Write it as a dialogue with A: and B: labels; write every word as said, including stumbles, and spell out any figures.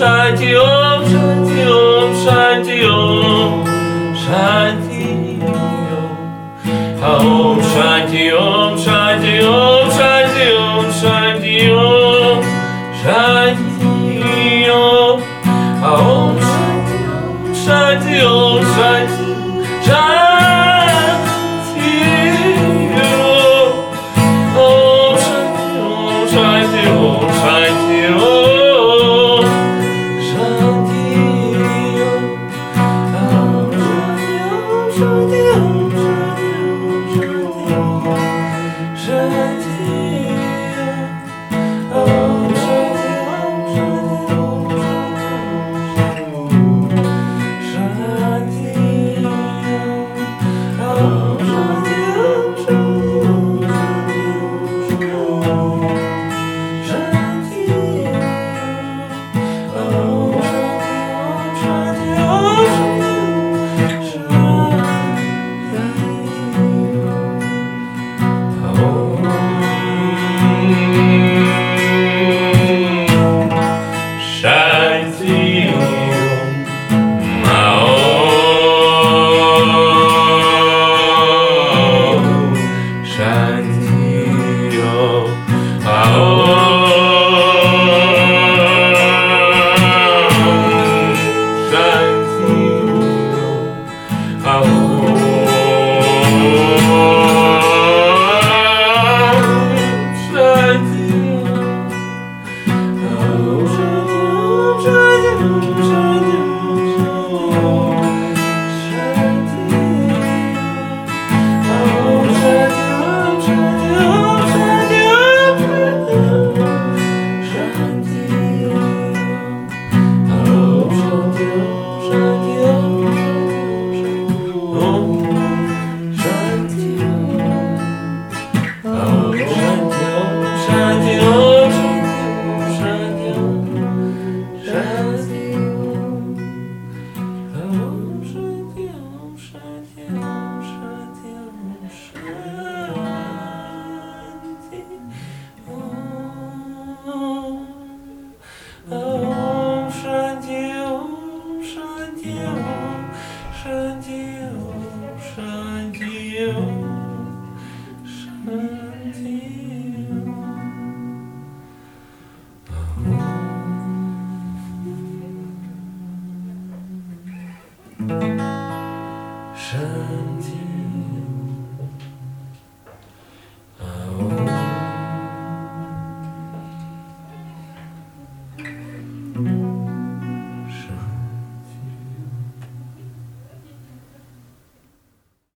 A: Shanti Om, Shanti Om, Shanti Om, Shanti Om. Om Shanti Om, Shanti Om, Shanti Om, Shanti Om, Shanti Om. Om Shanti Om, Shanti Om, Shanti Shanti Om. Om Shanti Om, Shanti Om, Shanti Om, Shanti Om. Om Shanti Om, Shanti Om, Shanti Om, Om Shanti Om, Shanti Om, Shanti Om, Om Shanti Om, Shanti Shanti